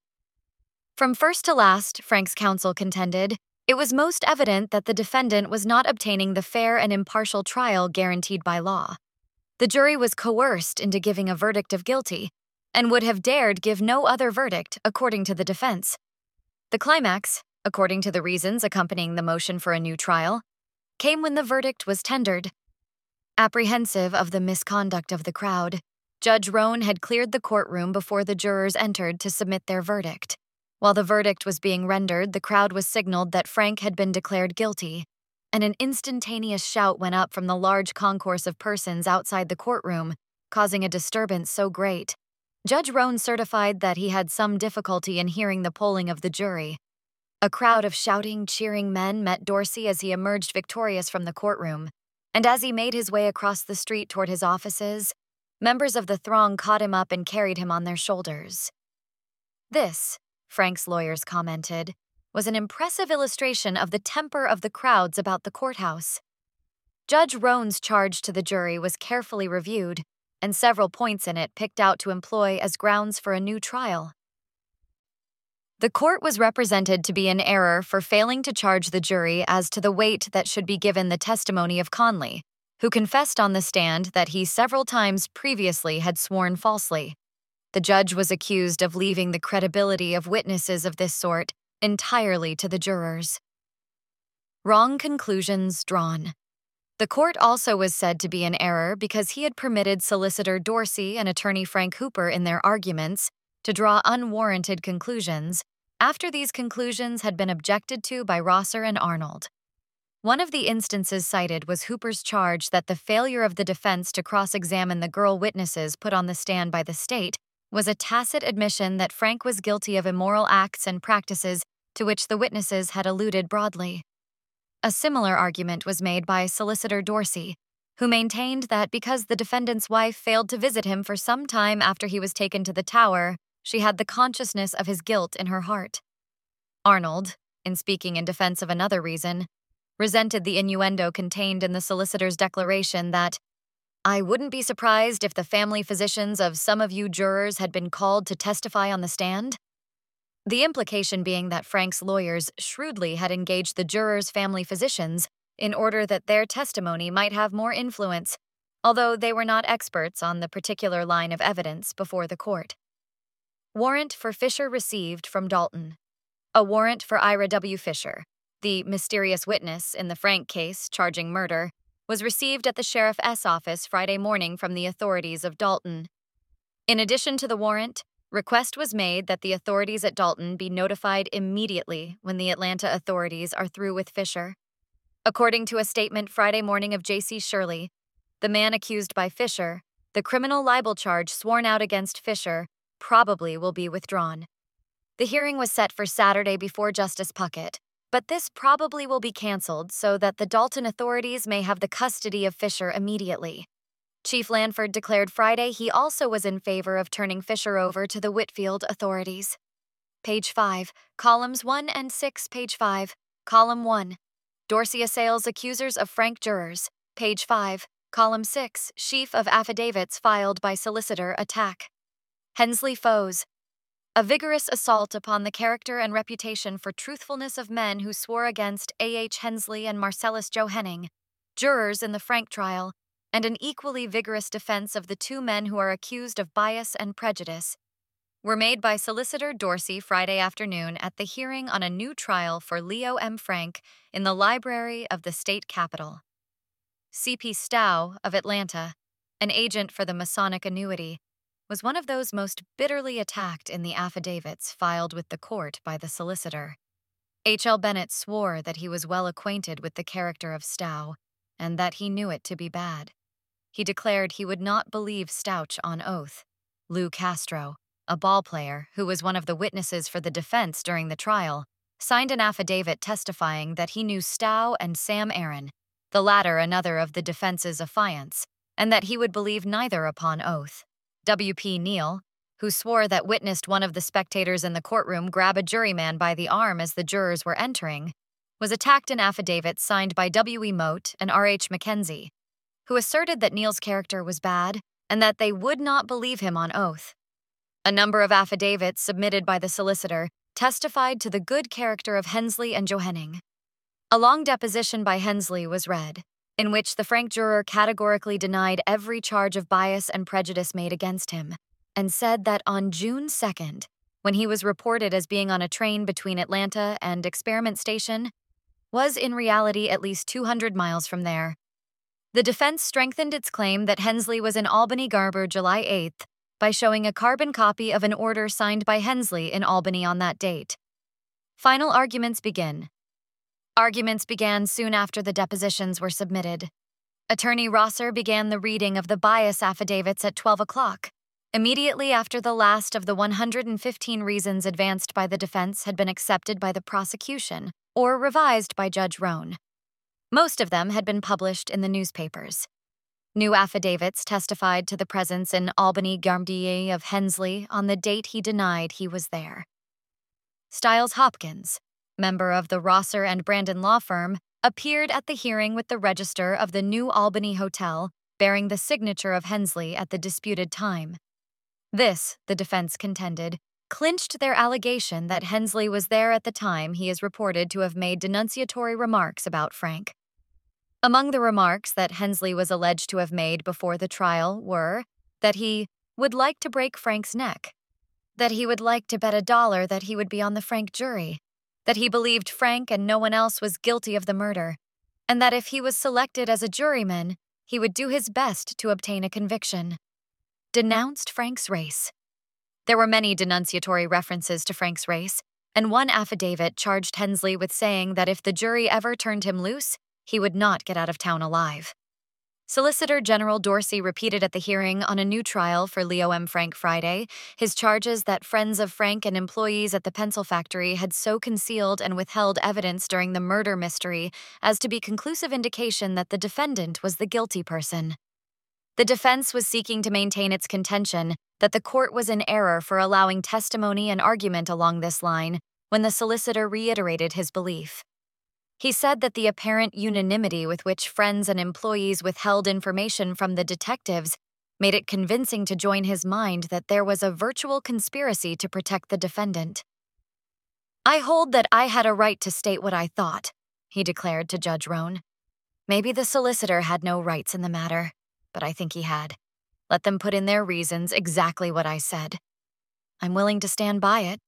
From first to last, Frank's counsel contended, it was most evident that the defendant was not obtaining the fair and impartial trial guaranteed by law. The jury was coerced into giving a verdict of guilty, and would have dared give no other verdict, according to the defense. The climax, according to the reasons accompanying the motion for a new trial, came when the verdict was tendered. Apprehensive of the misconduct of the crowd, Judge Roan had cleared the courtroom before the jurors entered to submit their verdict. While the verdict was being rendered, the crowd was signaled that Frank had been declared guilty, and an instantaneous shout went up from the large concourse of persons outside the courtroom, causing a disturbance so great. Judge Roan certified that he had some difficulty in hearing the polling of the jury. A crowd of shouting, cheering men met Dorsey as he emerged victorious from the courtroom, and as he made his way across the street toward his offices, members of the throng caught him up and carried him on their shoulders. This, Frank's lawyers commented, was an impressive illustration of the temper of the crowds about the courthouse. Judge Roan's charge to the jury was carefully reviewed, and several points in it picked out to employ as grounds for a new trial. The court was represented to be in error for failing to charge the jury as to the weight that should be given the testimony of Conley, who confessed on the stand that he several times previously had sworn falsely. The judge was accused of leaving the credibility of witnesses of this sort entirely to the jurors. Wrong conclusions drawn. The court also was said to be in error because he had permitted Solicitor Dorsey and Attorney Frank Hooper in their arguments to draw unwarranted conclusions after these conclusions had been objected to by Rosser and Arnold. One of the instances cited was Hooper's charge that the failure of the defense to cross-examine the girl witnesses put on the stand by the state was a tacit admission that Frank was guilty of immoral acts and practices to which the witnesses had alluded broadly. A similar argument was made by Solicitor Dorsey, who maintained that because the defendant's wife failed to visit him for some time after he was taken to the Tower, she had the consciousness of his guilt in her heart. Arnold, in speaking in defense of another reason, resented the innuendo contained in the solicitor's declaration that, "I wouldn't be surprised if the family physicians of some of you jurors had been called to testify on the stand," the implication being that Frank's lawyers shrewdly had engaged the jurors' family physicians in order that their testimony might have more influence, although they were not experts on the particular line of evidence before the court. Warrant for Fisher received from Dalton. A warrant for Ira W. Fisher, the mysterious witness in the Frank case charging murder, was received at the Sheriff S. office Friday morning from the authorities of Dalton. In addition to the warrant, request was made that the authorities at Dalton be notified immediately when the Atlanta authorities are through with Fisher. According to a statement Friday morning of J C Shirley, the man accused by Fisher, the criminal libel charge sworn out against Fisher, probably will be withdrawn. The hearing was set for Saturday before Justice Puckett, but this probably will be canceled so that the Dalton authorities may have the custody of Fisher immediately. Chief Lanford declared Friday he also was in favor of turning Fisher over to the Whitfield authorities. Page five, columns one and six, page five, column one. Dorsey assails accusers of Frank jurors, page five, column six, sheaf of affidavits filed by solicitor attack. Hensley foes. A vigorous assault upon the character and reputation for truthfulness of men who swore against A H Hensley and Marcellus Johanning, jurors in the Frank trial, and an equally vigorous defense of the two men who are accused of bias and prejudice, were made by Solicitor Dorsey Friday afternoon at the hearing on a new trial for Leo M. Frank in the library of the state capitol. C P Stow of Atlanta, an agent for the Masonic annuity, was one of those most bitterly attacked in the affidavits filed with the court by the solicitor. H L Bennett swore that he was well acquainted with the character of Stow, and that he knew it to be bad. He declared he would not believe Stouch on oath. Lou Castro, a ball player who was one of the witnesses for the defense during the trial, signed an affidavit testifying that he knew Stow and Sam Aaron, the latter another of the defense's affiants, and that he would believe neither upon oath. W P Neal, who swore that witnessed one of the spectators in the courtroom grab a juryman by the arm as the jurors were entering, was attacked in affidavits signed by W E Moat and R H Mackenzie, who asserted that Neal's character was bad and that they would not believe him on oath. A number of affidavits submitted by the solicitor testified to the good character of Hensley and Johanning. A long deposition by Hensley was read, in which the Frank juror categorically denied every charge of bias and prejudice made against him, and said that on June second, when he was reported as being on a train between Atlanta and Experiment Station, was in reality at least two hundred miles from there. The defense strengthened its claim that Hensley was in Albany Harbor July eighth by showing a carbon copy of an order signed by Hensley in Albany on that date. Final arguments begin. Arguments began soon after the depositions were submitted. Attorney Rosser began the reading of the bias affidavits at twelve o'clock, immediately after the last of the one hundred fifteen reasons advanced by the defense had been accepted by the prosecution or revised by Judge Roan. Most of them had been published in the newspapers. New affidavits testified to the presence in Albany Harbor of Hensley on the date he denied he was there. Stiles Hopkins, member of the Rosser and Brandon law firm, appeared at the hearing with the register of the New Albany Hotel bearing the signature of Hensley at the disputed time. This, the defense contended, clinched their allegation that Hensley was there at the time he is reported to have made denunciatory remarks about Frank. Among the remarks that Hensley was alleged to have made before the trial were that he would like to break Frank's neck, that he would like to bet a dollar that he would be on the Frank jury, that he believed Frank and no one else was guilty of the murder, and that if he was selected as a juryman, he would do his best to obtain a conviction. Denounced Frank's race. There were many denunciatory references to Frank's race, and one affidavit charged Hensley with saying that if the jury ever turned him loose, he would not get out of town alive. Solicitor General Dorsey repeated at the hearing on a new trial for Leo M. Frank Friday his charges that friends of Frank and employees at the pencil factory had so concealed and withheld evidence during the murder mystery as to be conclusive indication that the defendant was the guilty person. The defense was seeking to maintain its contention that the court was in error for allowing testimony and argument along this line when the solicitor reiterated his belief. He said that the apparent unanimity with which friends and employees withheld information from the detectives made it convincing to join his mind that there was a virtual conspiracy to protect the defendant. "I hold that I had a right to state what I thought," he declared to Judge Roan. "Maybe the solicitor had no rights in the matter, but I think he had. Let them put in their reasons exactly what I said. I'm willing to stand by it."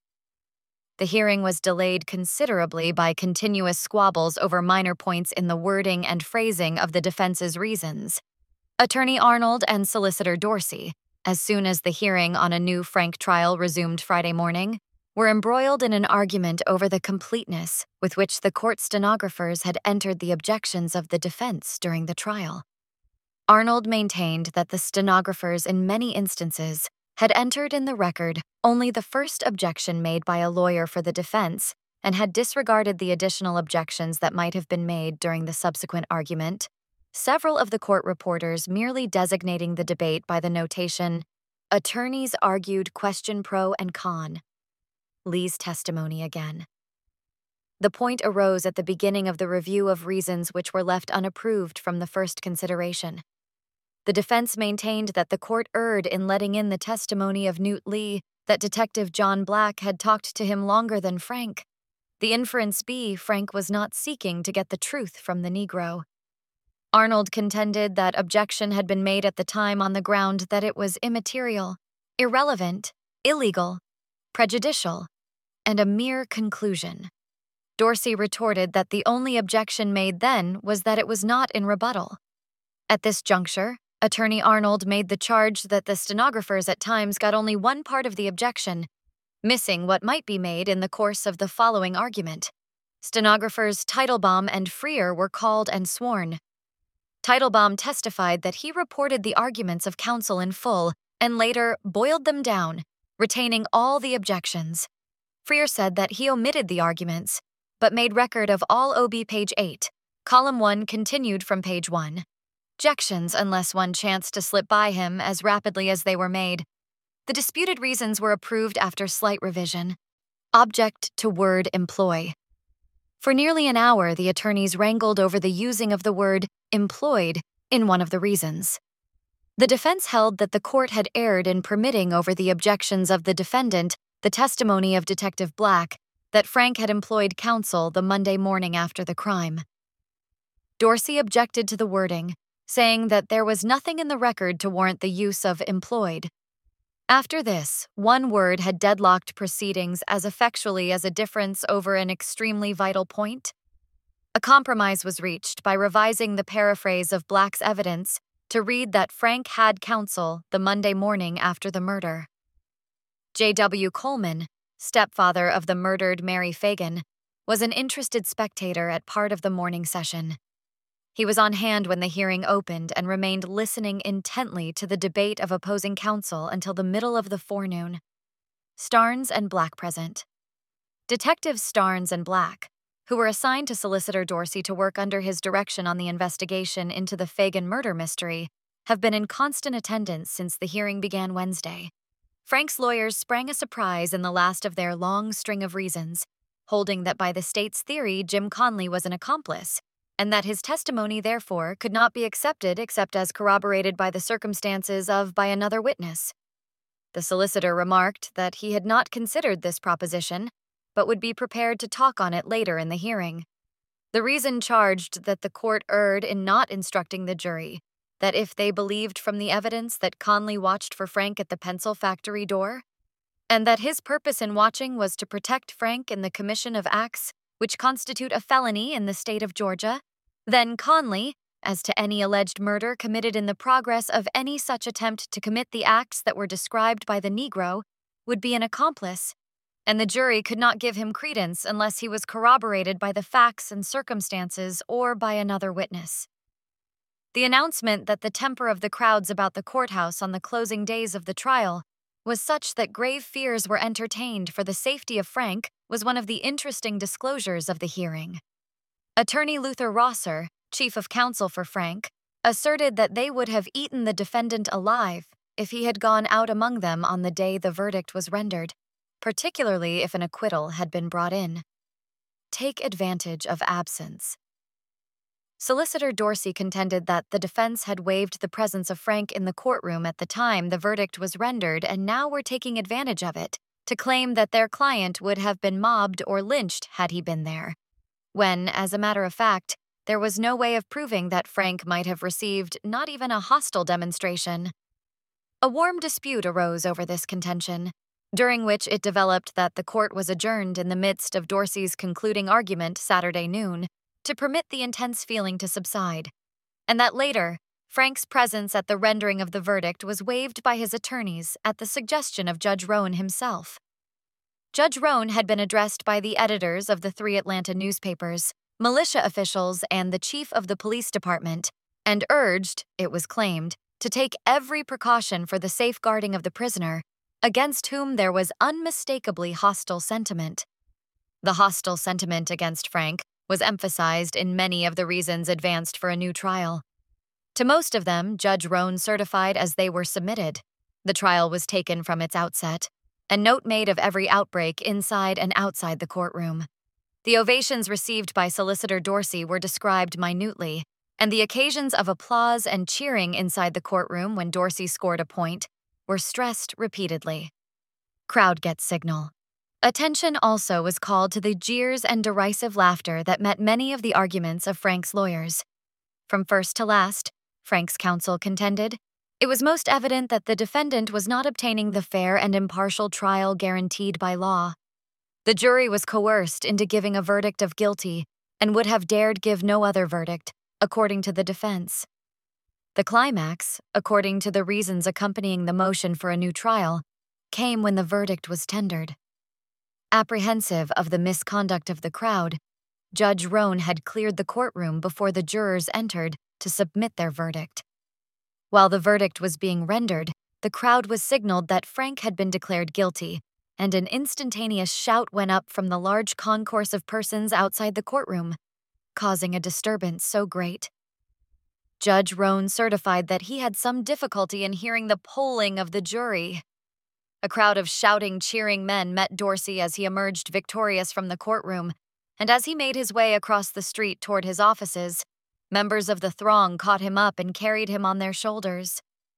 The hearing was delayed considerably by continuous squabbles over minor points in the wording and phrasing of the defense's reasons. Attorney Arnold and Solicitor Dorsey, as soon as the hearing on a new Frank trial resumed Friday morning, were embroiled in an argument over the completeness with which the court stenographers had entered the objections of the defense during the trial. Arnold maintained that the stenographers in many instances had entered in the record only the first objection made by a lawyer for the defense and had disregarded the additional objections that might have been made during the subsequent argument, several of the court reporters merely designating the debate by the notation, "Attorneys argued question pro and con." Lee's testimony again. The point arose at the beginning of the review of reasons which were left unapproved from the first consideration. The defense maintained that the court erred in letting in the testimony of Newt Lee that Detective John Black had talked to him longer than Frank. The inference be Frank was not seeking to get the truth from the Negro. Arnold contended that objection had been made at the time on the ground that it was immaterial, irrelevant, illegal, prejudicial, and a mere conclusion. Dorsey retorted that the only objection made then was that it was not in rebuttal. At this juncture, Attorney Arnold made the charge that the stenographers at times got only one part of the objection, missing what might be made in the course of the following argument. Stenographers Teitelbaum and Freer were called and sworn. Teitelbaum testified that he reported the arguments of counsel in full and later boiled them down, retaining all the objections. Freer said that he omitted the arguments, but made record of all O B page eight, column one continued from page one. Objections unless one chanced to slip by him as rapidly as they were made. The disputed reasons were approved after slight revision. Object to word employ. For nearly an hour, the attorneys wrangled over the using of the word employed in one of the reasons. The defense held that the court had erred in permitting over the objections of the defendant the testimony of Detective Black that Frank had employed counsel the Monday morning after the crime. Dorsey objected to the wording, saying that there was nothing in the record to warrant the use of employed. After this, one word had deadlocked proceedings as effectually as a difference over an extremely vital point. A compromise was reached by revising the paraphrase of Black's evidence to read that Frank had counsel the Monday morning after the murder. J W Coleman, stepfather of the murdered Mary Fagan, was an interested spectator at part of the morning session. He was on hand when the hearing opened and remained listening intently to the debate of opposing counsel until the middle of the forenoon. Starnes and Black present. Detectives Starnes and Black, who were assigned to Solicitor Dorsey to work under his direction on the investigation into the Fagan murder mystery, have been in constant attendance since the hearing began Wednesday. Frank's lawyers sprang a surprise in the last of their long string of reasons, holding that by the state's theory Jim Conley was an accomplice, and that his testimony, therefore, could not be accepted except as corroborated by the circumstances of by another witness. The solicitor remarked that he had not considered this proposition, but would be prepared to talk on it later in the hearing. The reason charged that the court erred in not instructing the jury that if they believed from the evidence that Conley watched for Frank at the pencil factory door, and that his purpose in watching was to protect Frank in the commission of acts which constitute a felony in the state of Georgia, then Conley, as to any alleged murder committed in the progress of any such attempt to commit the acts that were described by the Negro, would be an accomplice, and the jury could not give him credence unless he was corroborated by the facts and circumstances or by another witness. The announcement that the temper of the crowds about the courthouse on the closing days of the trial was such that grave fears were entertained for the safety of Frank was one of the interesting disclosures of the hearing. Attorney Luther Rosser, chief of counsel for Frank, asserted that they would have eaten the defendant alive if he had gone out among them on the day the verdict was rendered, particularly if an acquittal had been brought in. Take advantage of absence. Solicitor Dorsey contended that the defense had waived the presence of Frank in the courtroom at the time the verdict was rendered and now were taking advantage of it to claim that their client would have been mobbed or lynched had he been there, when, as a matter of fact, there was no way of proving that Frank might have received not even a hostile demonstration. A warm dispute arose over this contention, during which it developed that the court was adjourned in the midst of Dorsey's concluding argument Saturday noon to permit the intense feeling to subside, and that later, Frank's presence at the rendering of the verdict was waived by his attorneys at the suggestion of Judge Roan himself. Judge Roan had been addressed by the editors of the three Atlanta newspapers, militia officials, and the chief of the police department, and urged, it was claimed, to take every precaution for the safeguarding of the prisoner, against whom there was unmistakably hostile sentiment. The hostile sentiment against Frank was emphasized in many of the reasons advanced for a new trial. To most of them, Judge Roan certified as they were submitted. The trial was taken from its outset, and note made of every outbreak inside and outside the courtroom. The ovations received by Solicitor Dorsey were described minutely, and the occasions of applause and cheering inside the courtroom when Dorsey scored a point were stressed repeatedly. Crowd gets signal. Attention also was called to the jeers and derisive laughter that met many of the arguments of Frank's lawyers. From first to last, Frank's counsel contended, it was most evident that the defendant was not obtaining the fair and impartial trial guaranteed by law. The jury was coerced into giving a verdict of guilty and would have dared give no other verdict, according to the defense. The climax, according to the reasons accompanying the motion for a new trial, came when the verdict was tendered. Apprehensive of the misconduct of the crowd, Judge Roan had cleared the courtroom before the jurors entered to submit their verdict. While the verdict was being rendered, the crowd was signaled that Frank had been declared guilty, and an instantaneous shout went up from the large concourse of persons outside the courtroom, causing a disturbance so great. Judge Roan certified that he had some difficulty in hearing the polling of the jury. A crowd of shouting, cheering men met Dorsey as he emerged victorious from the courtroom, and as he made his way across the street toward his offices, members of the throng caught him up and carried him on their shoulders.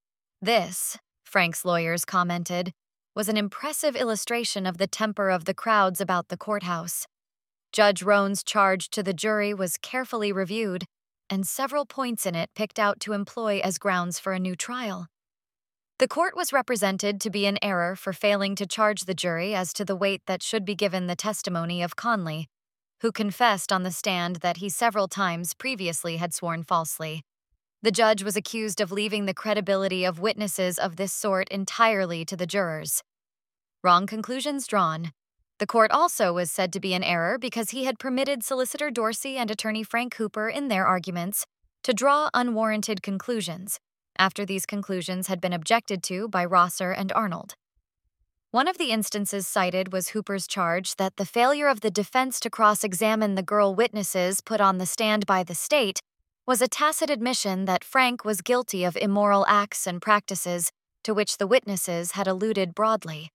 This, Frank's lawyers commented, was an impressive illustration of the temper of the crowds about the courthouse. Judge Roan's charge to the jury was carefully reviewed, and several points in it picked out to employ as grounds for a new trial. The court was represented to be in error for failing to charge the jury as to the weight that should be given the testimony of Conley, who confessed on the stand that he several times previously had sworn falsely. The judge was accused of leaving the credibility of witnesses of this sort entirely to the jurors. Wrong conclusions drawn. The court also was said to be in error because he had permitted Solicitor Dorsey and Attorney Frank Hooper in their arguments to draw unwarranted conclusions after these conclusions had been objected to by Rosser and Arnold. One of the instances cited was Hooper's charge that the failure of the defense to cross-examine the girl witnesses put on the stand by the state was a tacit admission that Frank was guilty of immoral acts and practices to which the witnesses had alluded broadly.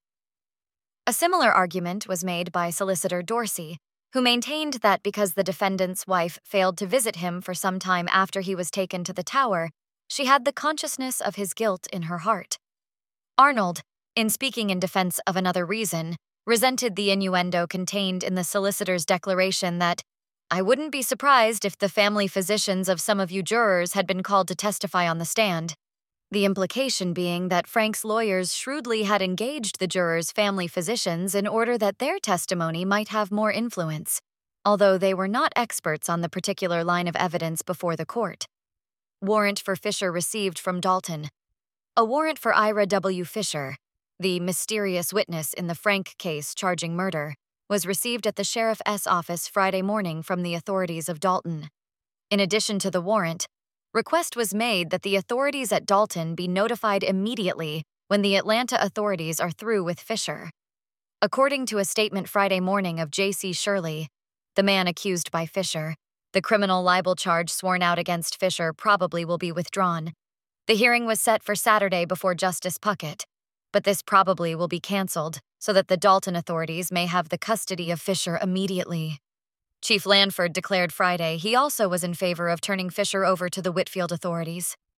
A similar argument was made by Solicitor Dorsey, who maintained that because the defendant's wife failed to visit him for some time after he was taken to the Tower, she had the consciousness of his guilt in her heart. Arnold, in speaking in defense of another reason, resented the innuendo contained in the solicitor's declaration that, "I wouldn't be surprised if the family physicians of some of you jurors had been called to testify on the stand," the implication being that Frank's lawyers shrewdly had engaged the jurors' family physicians in order that their testimony might have more influence, although they were not experts on the particular line of evidence before the court. Warrant for Fisher received from Dalton. A warrant for Ira W. Fisher, the mysterious witness in the Frank case charging murder, was received at the sheriff's office Friday morning from the authorities of Dalton. In addition to the warrant, request was made that the authorities at Dalton be notified immediately when the Atlanta authorities are through with Fisher. According to a statement Friday morning of J C Shirley, the man accused by Fisher, the criminal libel charge sworn out against Fisher probably will be withdrawn. The hearing was set for Saturday before Justice Puckett, but this probably will be canceled so that the Dalton authorities may have the custody of Fisher immediately. Chief Lanford declared Friday he also was in favor of turning Fisher over to the Whitfield authorities.